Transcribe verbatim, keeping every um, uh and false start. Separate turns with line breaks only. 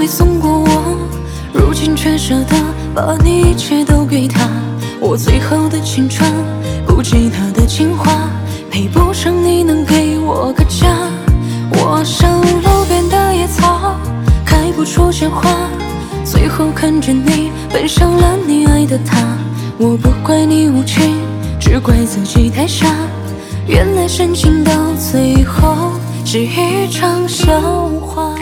没送过我，如今却舍得把你一切都给他。我最后的青春，不及他的情话，配不上你能给我个家。我像路边的野草，开不出鲜花，最后看着你奔向了你爱的他。我不怪你无情，只怪自己太傻，原来深情到最后是一场笑话。